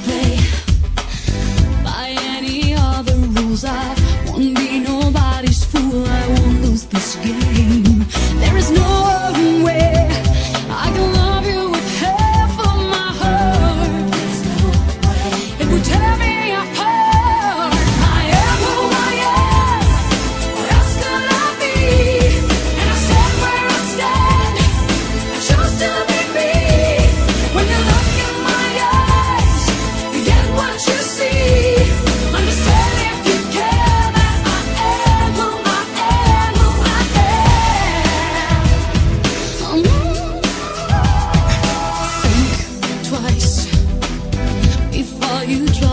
play by any other rules. I won't be nobody's fool. I won't lose this game. There is no way I can love you with half of my heart. It would tear me apart. I am who I am. What else could I be? And I stand where I stand. I chose to be me. When you look in my eyes, you get what you see. Understand if you care that I am who I am, who I am. Think twice before you try.